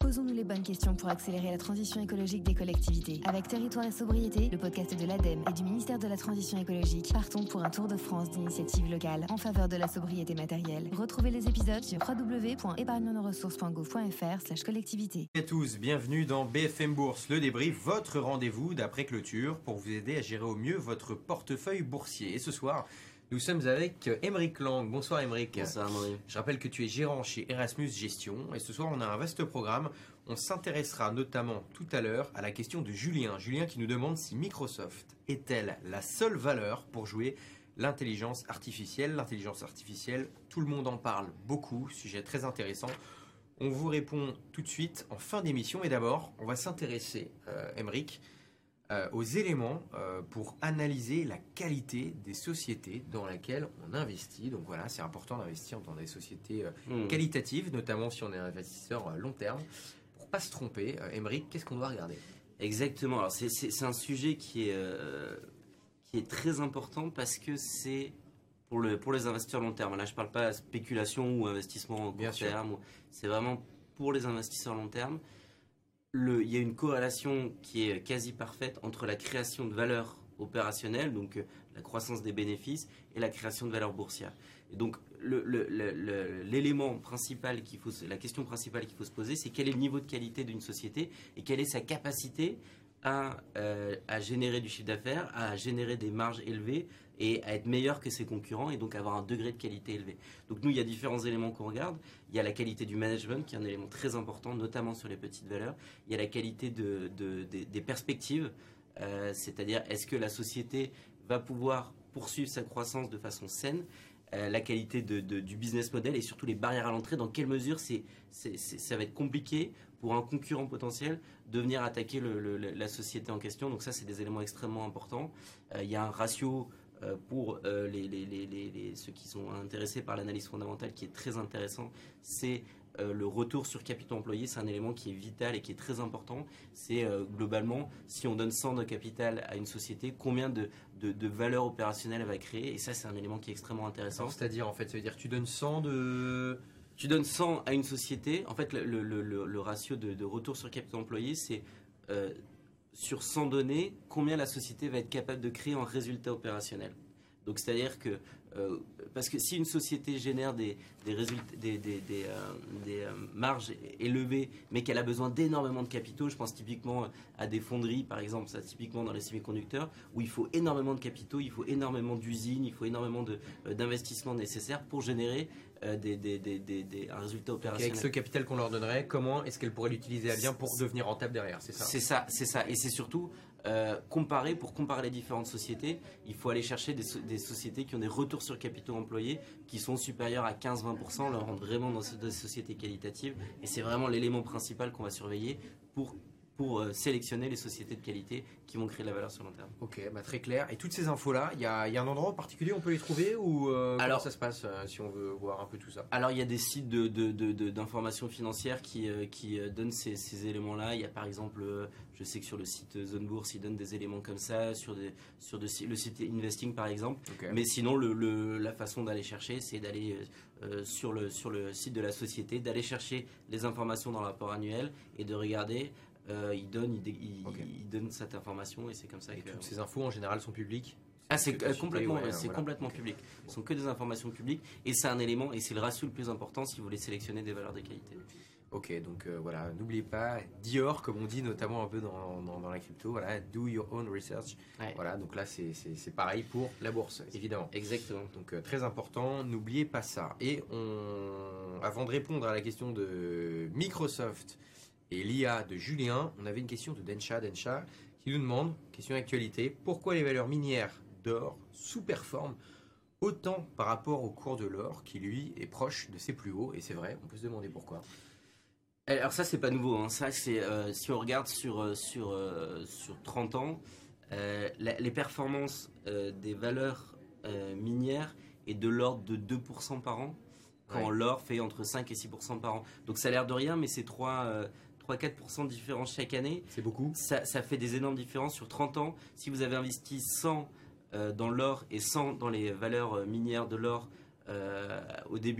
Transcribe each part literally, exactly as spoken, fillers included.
Posons-nous les bonnes questions pour accélérer la transition écologique des collectivités. Avec Territoire et Sobriété, le podcast de l'ADEME et du ministère de la Transition écologique, partons pour un tour de France d'initiatives locales en faveur de la sobriété matérielle. Retrouvez les épisodes sur w w w point épargne nos ressources point gouv point f r slash collectivité. Bonjour à tous, bienvenue dans B F M Bourse, le débrief, votre rendez-vous d'après clôture pour vous aider à gérer au mieux votre portefeuille boursier. Et ce soir, nous sommes avec Aymeric Lang. Bonsoir Aymeric. Bonsoir Amaury. Je rappelle que tu es gérant chez Erasmus Gestion et ce soir on a un vaste programme. On s'intéressera notamment tout à l'heure à la question de Julien. Julien qui nous demande si Microsoft est-elle la seule valeur pour jouer l'intelligence artificielle. L'intelligence artificielle, tout le monde en parle beaucoup, sujet très intéressant. On vous répond tout de suite en fin d'émission. Et d'abord, on va s'intéresser, euh, Aymeric, Euh, aux éléments euh, pour analyser la qualité des sociétés dans lesquelles on investit. Donc voilà, c'est important d'investir dans des sociétés euh, mmh. qualitatives, notamment si on est un investisseur euh, long terme. Pour pas se tromper, euh, Aymeric, qu'est-ce qu'on doit regarder ? Exactement. Alors c'est, c'est, c'est un sujet qui est, euh, qui est très important parce que c'est pour, le, pour les investisseurs long terme. Là, je ne parle pas de spéculation ou investissement court terme. Ou, c'est vraiment pour les investisseurs long terme. Le, il y a une corrélation qui est quasi parfaite entre la création de valeur opérationnelle, donc euh, la croissance des bénéfices, et la création de valeur boursière. Et donc le, le, le, le, l'élément principal qu'il faut, la question principale qu'il faut se poser, c'est quel est le niveau de qualité d'une société et quelle est sa capacité à, euh, à générer du chiffre d'affaires, à générer des marges élevées et à être meilleur que ses concurrents et donc avoir un degré de qualité élevé. Donc nous, il y a différents éléments qu'on regarde. Il y a la qualité du management qui est un élément très important, notamment sur les petites valeurs. Il y a la qualité de, de, de, des perspectives, euh, c'est-à-dire est-ce que la société va pouvoir poursuivre sa croissance de façon saine, euh, la qualité de, de, du business model et surtout les barrières à l'entrée, dans quelle mesure c'est, c'est, c'est, ça va être compliqué pour un concurrent potentiel de venir attaquer le, le, la société en question. Donc ça, c'est des éléments extrêmement importants. Euh, il y a un ratio euh, pour euh, les, les, les, les, les, ceux qui sont intéressés par l'analyse fondamentale qui est très intéressant. C'est euh, le retour sur capital employé. C'est un élément qui est vital et qui est très important. C'est euh, globalement, si on donne cent de capital à une société, combien de, de, de valeur opérationnelle elle va créer. Et ça, c'est un élément qui est extrêmement intéressant. Alors, c'est-à-dire, en fait, ça veut dire que tu donnes cent de... Tu donnes cent à une société. En fait, le, le, le, le ratio de, de retour sur capital employé, c'est euh, sur cent données, combien la société va être capable de créer en résultat opérationnel. Donc, c'est-à-dire que, euh, parce que si une société génère des, des, résultats, des, des, des, euh, des euh, marges élevées, mais qu'elle a besoin d'énormément de capitaux, je pense typiquement à des fonderies, par exemple, ça typiquement dans les semi-conducteurs, où il faut énormément de capitaux, il faut énormément d'usines, il faut énormément de, euh, d'investissements nécessaires pour générer euh, des, des, des, des, des, un résultat opérationnel. Et avec ce capital qu'on leur donnerait, comment est-ce qu'elles pourraient l'utiliser à bien pour devenir rentable derrière ? C'est ça. C'est ça, c'est ça. Et c'est surtout euh, comparer, pour comparer les différentes sociétés, il faut aller chercher des, so- des sociétés qui ont des retours sur capitaux employés qui sont supérieurs à quinze à vingt pour cent, leur rendre vraiment dans des sociétés qualitatives. Et c'est vraiment l'élément principal qu'on va surveiller pour pour euh, sélectionner les sociétés de qualité qui vont créer de la valeur sur long terme. Ok, bah très clair. Et toutes ces infos-là, il y a, y a un endroit en particulier où on peut les trouver ou euh, alors, comment ça se passe euh, si on veut voir un peu tout ça ? Alors il y a des sites de, de, de, de, d'informations financières qui, euh, qui euh, donnent ces, ces éléments-là. Il y a par exemple, euh, je sais que sur le site Zone Bourse, ils donnent des éléments comme ça, sur, des, sur de, le site Investing par exemple. Okay. Mais sinon, le, le, la façon d'aller chercher, c'est d'aller euh, sur, le, sur le site de la société, d'aller chercher les informations dans le rapport annuel et de regarder. Euh, il donne, il, il, okay. il donne cette information et c'est comme ça et que... toutes ces infos en général sont publiques ? Ah, c'est euh, complètement, ouais, c'est voilà. complètement okay. public. Ce sont que des informations publiques et c'est un élément et c'est le ratio le plus important si vous voulez sélectionner des valeurs de qualité. Ok, donc euh, voilà, n'oubliez pas Dior, comme on dit notamment un peu dans, dans, dans la crypto, voilà, do your own research. Ouais. Voilà, donc là c'est, c'est, c'est pareil pour la bourse, évidemment. Exactement. Donc euh, très important, n'oubliez pas ça. Et on, avant de répondre à la question de Microsoft et l'I A de Julien, on avait une question de Densha, Densha qui nous demande, question d'actualité, pourquoi les valeurs minières d'or sous-performent autant par rapport au cours de l'or qui lui est proche de ses plus hauts ? Et c'est vrai, on peut se demander pourquoi. Alors ça c'est pas nouveau, hein. Ça c'est euh, si on regarde sur sur euh, sur trente ans, euh, la, les performances euh, des valeurs euh, minières est de l'ordre de deux pour cent par an, quand ouais. l'or fait entre cinq et six pour cent par an. Donc ça a l'air de rien, mais c'est trois euh, trois à quatre pour cent de différence chaque année. C'est beaucoup. Ça, ça fait des énormes différences sur trente ans. Si vous avez investi cent euh, dans l'or et cent dans les valeurs minières de l'or euh, au début,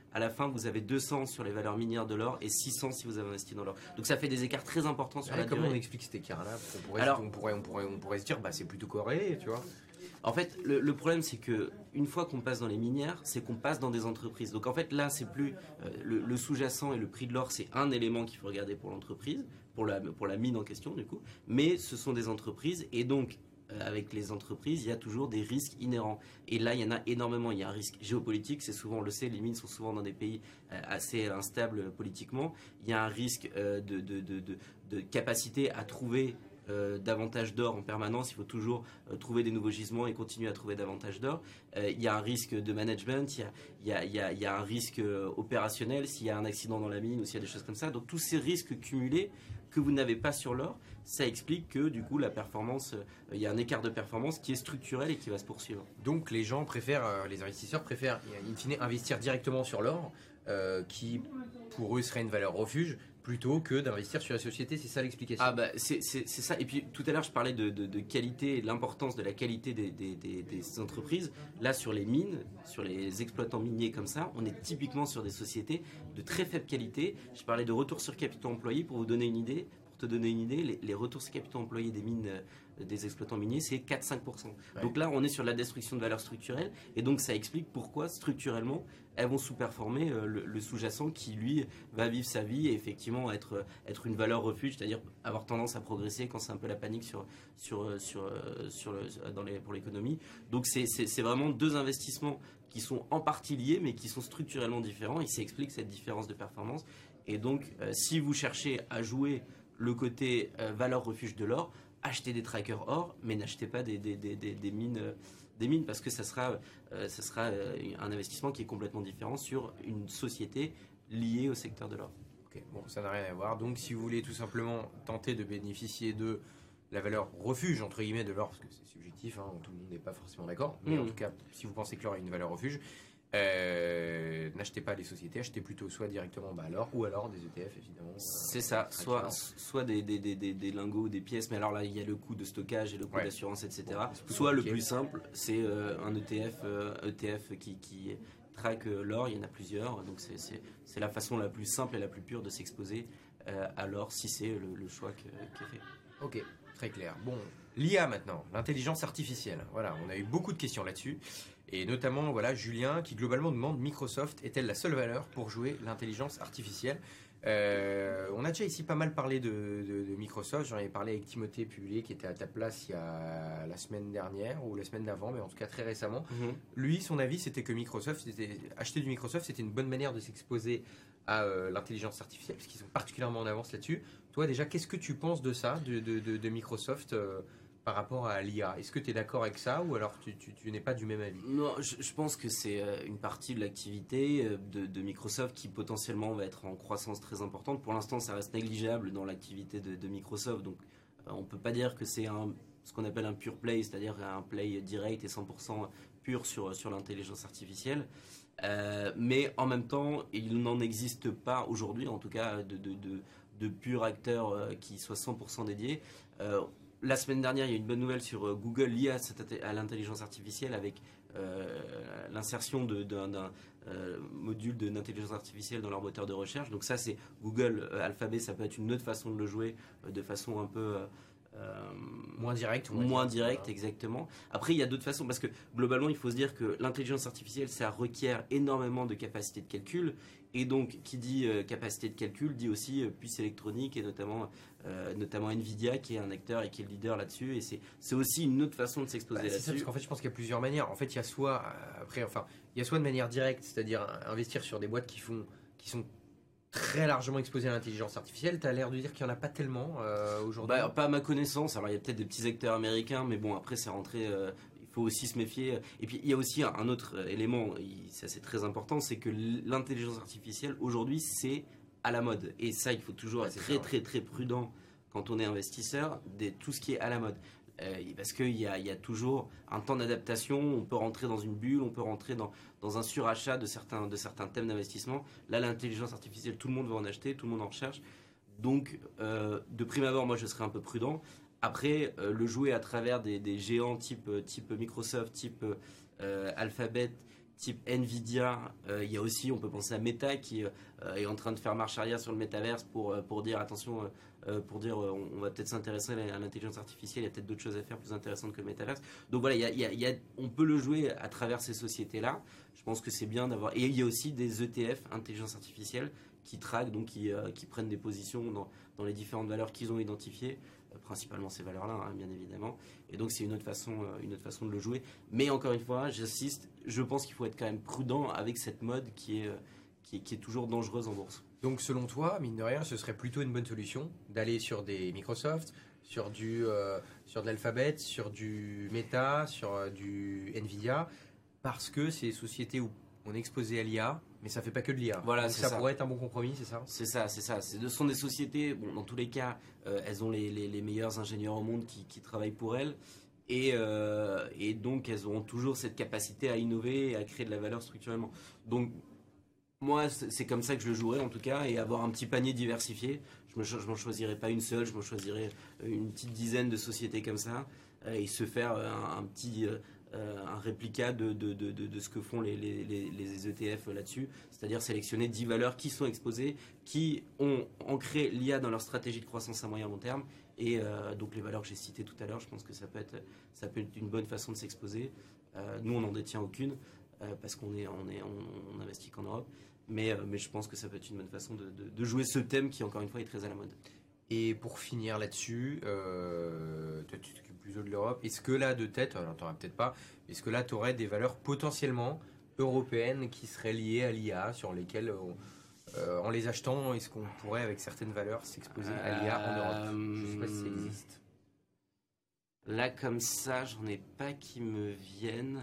à la fin vous avez deux cents sur les valeurs minières de l'or et six cents si vous avez investi dans l'or. Donc ça fait des écarts très importants sur ouais, la comment durée. on explique cet écart-là? on pourrait, Alors, on, pourrait, on, pourrait, on pourrait se dire bah c'est plutôt corrélé, tu vois. En fait, le, le problème, c'est que une fois qu'on passe dans les minières, c'est qu'on passe dans des entreprises. Donc en fait, là, c'est plus euh, le, le sous-jacent et le prix de l'or, c'est un élément qu'il faut regarder pour l'entreprise, pour la, pour la mine en question, du coup. Mais ce sont des entreprises, et donc euh, avec les entreprises, il y a toujours des risques inhérents. Et là, il y en a énormément. Il y a un risque géopolitique, c'est souvent, on le sait, les mines sont souvent dans des pays euh, assez instables politiquement. Il y a un risque euh, de, de, de, de, de capacité à trouver Euh, davantage d'or en permanence, il faut toujours euh, trouver des nouveaux gisements et continuer à trouver davantage d'or. Euh, il y a un risque de management, il y a, il y a, il y a, il y a un risque euh, opérationnel s'il y a un accident dans la mine ou s'il y a des choses comme ça. Donc tous ces risques cumulés que vous n'avez pas sur l'or, ça explique que du coup la performance, euh, il y a un écart de performance qui est structurel et qui va se poursuivre. Donc les gens préfèrent, euh, les investisseurs préfèrent in fine investir directement sur l'or, euh, qui pour eux serait une valeur refuge, plutôt que d'investir sur la société, c'est ça l'explication. Ah bah c'est, c'est, c'est ça. Et puis tout à l'heure je parlais de, de, de qualité et de l'importance de la qualité des, des, des, des entreprises. Là sur les mines, sur les exploitants miniers comme ça, on est typiquement sur des sociétés de très faible qualité. Je parlais de retour sur capitaux employés pour vous donner une idée. Pour te donner une idée, les, les retours sur capitaux employés des mines, euh, des exploitants miniers, c'est quatre à cinq pour cent. Ouais. Donc là on est sur la destruction de valeur structurelle et donc ça explique pourquoi structurellement elles vont sous-performer euh, le, le sous-jacent qui, lui, va vivre sa vie et effectivement être, être une valeur refuge, c'est-à-dire avoir tendance à progresser quand c'est un peu la panique sur, sur, sur, sur le, dans les, pour l'économie. Donc c'est, c'est, c'est vraiment deux investissements qui sont en partie liés, mais qui sont structurellement différents. Et ça explique cette différence de performance. Et donc, euh, si vous cherchez à jouer le côté euh, valeur refuge de l'or, achetez des trackers or, mais n'achetez pas des, des, des, des, des mines... Euh, des mines parce que ça sera, euh, ça sera euh, un investissement qui est complètement différent sur une société liée au secteur de l'or. Ok, bon, ça n'a rien à voir. Donc, si vous voulez tout simplement tenter de bénéficier de la valeur refuge, entre guillemets, de l'or, parce que c'est subjectif, hein, tout le monde n'est pas forcément d'accord, mais mmh. en tout cas, si vous pensez que l'or a une valeur refuge, Euh, n'achetez pas les sociétés, achetez plutôt soit directement bah, l'or ou alors des E T F évidemment. C'est euh, ça, soit, soit des, des, des, des, des lingots ou des pièces, mais alors là il y a le coût de stockage et le coût ouais. d'assurance, et cetera. Bon, soit compliqué. Le plus simple, c'est euh, un E T F, euh, E T F qui, qui traque l'or, il y en a plusieurs, donc c'est, c'est, c'est la façon la plus simple et la plus pure de s'exposer euh, à l'or si c'est le, le choix que, qui est fait. Ok, très clair. Bon, l'I A maintenant, l'intelligence artificielle. Voilà, on a eu beaucoup de questions là-dessus. Et notamment, voilà, Julien qui globalement demande Microsoft est-elle la seule valeur pour jouer l'intelligence artificielle? euh, On a déjà ici pas mal parlé de, de, de Microsoft. J'en avais parlé avec Timothée Publier qui était à ta place il y a la semaine dernière ou la semaine d'avant, mais en tout cas très récemment. Mm-hmm. Lui, son avis, c'était que Microsoft, c'était, acheter du Microsoft, c'était une bonne manière de s'exposer à euh, l'intelligence artificielle, parce qu'ils sont particulièrement en avance là-dessus. Toi, déjà, qu'est-ce que tu penses de ça, de, de, de, de Microsoft euh, par rapport à l'I A? Est-ce que tu es d'accord avec ça ou alors tu, tu, tu n'es pas du même avis? Non, je, je pense que c'est une partie de l'activité de, de Microsoft qui potentiellement va être en croissance très importante. Pour l'instant, ça reste négligeable dans l'activité de, de Microsoft. Donc, euh, on ne peut pas dire que c'est un, ce qu'on appelle un pure play, c'est-à-dire un play direct et cent pour cent pur sur, sur l'intelligence artificielle. Euh, mais en même temps, il n'en existe pas aujourd'hui, en tout cas, de, de, de, de purs acteurs euh, qui soient cent pour cent dédiés. Euh, La semaine dernière, il y a une bonne nouvelle sur Google liée à, cette, à l'intelligence artificielle avec euh, l'insertion de, d'un, d'un euh, module de, d'intelligence artificielle dans leur moteur de recherche. Donc ça, c'est Google euh, Alphabet, ça peut être une autre façon de le jouer euh, de façon un peu... Euh, moins directe. Moins directe, voilà. Exactement. Après, il y a d'autres façons parce que globalement, il faut se dire que l'intelligence artificielle, ça requiert énormément de capacité de calcul. Et donc, qui dit euh, capacité de calcul, dit aussi euh, puce électronique et notamment, euh, notamment Nvidia qui est un acteur et qui est le leader là-dessus. Et c'est, c'est aussi une autre façon de s'exposer bah, là-dessus. C'est ça, parce qu'en fait, je pense qu'il y a plusieurs manières. En fait, il y a soit, euh, après, enfin, il y a soit de manière directe, c'est-à-dire investir sur des boîtes qui font, qui sont très largement exposées à l'intelligence artificielle. Tu as l'air de dire qu'il n'y en a pas tellement euh, aujourd'hui. Bah, pas à ma connaissance. Alors, il y a peut-être des petits acteurs américains, mais bon, après, c'est rentré. Euh, Il faut aussi se méfier. Et puis, il y a aussi un autre élément, ça c'est très important, c'est que l'intelligence artificielle, aujourd'hui, c'est à la mode. Et ça, il faut toujours ouais, être très, ça, très, très prudent quand on est investisseur de tout ce qui est à la mode. Euh, parce qu'il y a, il y a toujours un temps d'adaptation, on peut rentrer dans une bulle, on peut rentrer dans, dans un surachat de certains, de certains thèmes d'investissement. Là, l'intelligence artificielle, tout le monde va en acheter, tout le monde en recherche. Donc, euh, de prime abord, moi, je serais un peu prudent. Après, euh, le jouer à travers des, des géants type, type Microsoft, type euh, Alphabet, type Nvidia. Euh, il y a aussi, on peut penser à Meta qui euh, est en train de faire marche arrière sur le métaverse pour, pour dire attention, euh, pour dire euh, on, on va peut-être s'intéresser à l'intelligence artificielle, il y a peut-être d'autres choses à faire plus intéressantes que le métaverse. Donc voilà, il y a, il y a, il y a, on peut le jouer à travers ces sociétés-là. Je pense que c'est bien d'avoir... Et il y a aussi des E T F, intelligence artificielle, qui traquent, donc qui, euh, qui prennent des positions dans, dans les différentes valeurs qu'ils ont identifiées, euh, principalement ces valeurs-là, hein, bien évidemment. Et donc c'est une autre façon, euh, une autre façon de le jouer. Mais encore une fois, j'insiste, je pense qu'il faut être quand même prudent avec cette mode qui est, euh, qui est, qui est toujours dangereuse en bourse. Donc selon toi, mine de rien, ce serait plutôt une bonne solution d'aller sur des Microsoft, sur, du, euh, sur de l'Alphabet, sur du Meta, sur euh, du Nvidia, parce que c'est des sociétés où on est exposé à l'I A, mais ça fait pas que de l'I A. Voilà, donc ça, ça pourrait être un bon compromis, c'est ça? C'est ça, c'est ça. Ce sont des sociétés, bon, dans tous les cas, euh, elles ont les, les, les meilleurs ingénieurs au monde qui, qui travaillent pour elles. Et, euh, et donc, elles auront toujours cette capacité à innover et à créer de la valeur structurellement. Donc, moi, c'est comme ça que je le jouerais, en tout cas, et avoir un petit panier diversifié. Je ne m'en choisirais pas une seule, je m'en choisirais une petite dizaine de sociétés comme ça, euh, et se faire un, un petit... Euh, Euh, un réplica de, de, de, de, de ce que font les, les, les, les E T F là-dessus, c'est-à-dire sélectionner dix valeurs qui sont exposées, qui ont ancré l'I A dans leur stratégie de croissance à moyen long terme, et euh, donc les valeurs que j'ai citées tout à l'heure, je pense que ça peut être, ça peut être une bonne façon de s'exposer. Euh, nous, on n'en détient aucune, euh, parce qu'on est, on est, on, on investit qu'en Europe, mais, euh, mais je pense que ça peut être une bonne façon de, de, de jouer ce thème qui, encore une fois, est très à la mode. Et pour finir là-dessus, euh, toi tu t'occupes plutôt de l'Europe, est-ce que là de tête, alors t'en as peut-être pas, est-ce que là tu aurais des valeurs potentiellement européennes qui seraient liées à l'I A, sur lesquelles on, euh, en les achetant, est-ce qu'on pourrait avec certaines valeurs s'exposer à l'I A en Europe? Je sais pas si ça existe. Là comme ça, j'en ai pas qui me viennent.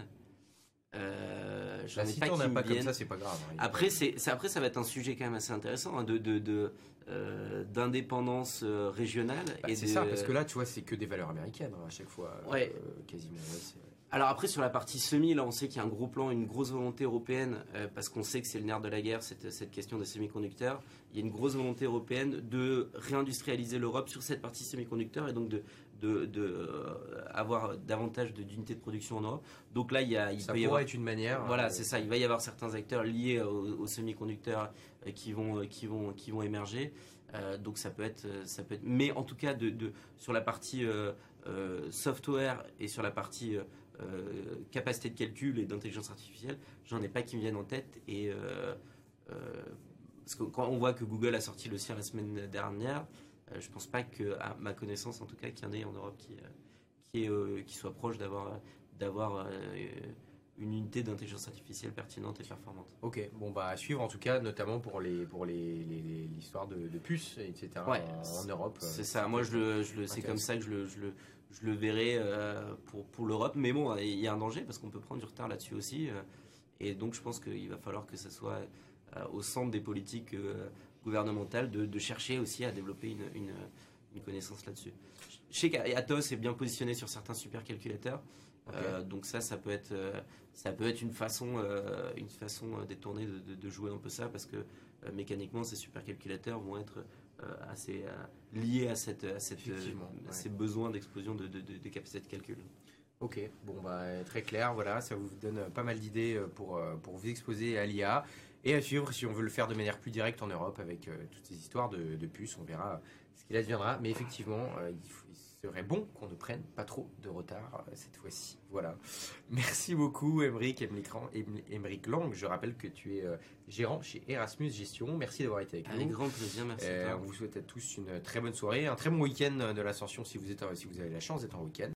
Euh, j'en bah, ai si pas t'en qui as me pas viennent. comme ça, c'est pas grave. Hein, après, c'est, c'est, après, ça va être un sujet quand même assez intéressant, hein, de, de, de, euh, d'indépendance euh, régionale. Bah, et c'est de... ça, parce que là, tu vois, c'est que des valeurs américaines hein, à chaque fois, ouais. euh, quasiment. Ouais, c'est... Alors après, sur la partie semi, là, on sait qu'il y a un gros plan, une grosse volonté européenne, euh, parce qu'on sait que c'est le nerf de la guerre, cette, cette question des semi-conducteurs. Il y a une grosse volonté européenne de réindustrialiser l'Europe sur cette partie semi-conducteurs et donc de, de, de euh, avoir davantage de, d'unités de production en Europe. Donc là, il, y a, il ça peut y pourrait avoir... être une manière. Voilà, euh, c'est ça. Il va y avoir certains acteurs liés aux, aux semi-conducteurs euh, qui, vont, euh, qui, vont, qui vont émerger. Euh, donc ça peut être, ça peut être... Mais en tout cas, de, de, sur la partie euh, euh, software et sur la partie... Euh, Euh, capacité de calcul et d'intelligence artificielle, j'en ai pas qui me viennent en tête. Et euh, euh, parce que quand on voit que Google a sorti le sien la semaine dernière, euh, je pense pas que, à ma connaissance en tout cas, qu'il y en ait en Europe qui, euh, qui, est, euh, qui soit proche d'avoir, d'avoir euh, une unité d'intelligence artificielle pertinente et performante. Ok, bon bah à suivre en tout cas, notamment pour les pour les, les, les l'histoire de, de puces, et cetera. Ouais, en, en Europe. C'est ça. Moi, je le, je le, c'est comme ça que je le, je le, je le verrai euh, pour pour l'Europe. Mais bon, il y a un danger parce qu'on peut prendre du retard là-dessus aussi. Euh, et donc, je pense qu'il va falloir que ça soit euh, au centre des politiques euh, gouvernementales de, de chercher aussi à développer une, une, une connaissance là-dessus. Je sais qu'Atos est bien positionné sur certains supercalculateurs. Okay. Euh, donc ça, ça peut être, euh, ça peut être une façon, euh, une façon détournée de, de, de jouer un peu ça, parce que euh, mécaniquement, ces supercalculateurs vont être euh, assez euh, liés à, cette, à, cette, euh, à ces ouais. besoins d'explosion de, de, de, de capacité de calcul. Ok, bon bah très clair, voilà, ça vous donne pas mal d'idées pour, pour vous exposer à l'I A et à suivre si on veut le faire de manière plus directe en Europe avec euh, toutes ces histoires de, de puces, on verra ce qu'il adviendra, mais effectivement, euh, il faut il serait bon qu'on ne prenne pas trop de retard euh, cette fois-ci. Voilà. Merci beaucoup, Aymeric, Aymeric Lang. Je rappelle que tu es euh, gérant chez Erasmus Gestion. Merci d'avoir été avec, avec nous. Avec grand plaisir, merci. Euh, on vous souhaite à tous une très bonne soirée, un très bon week-end de l'Ascension si vous êtes, si vous avez la chance d'être en week-end.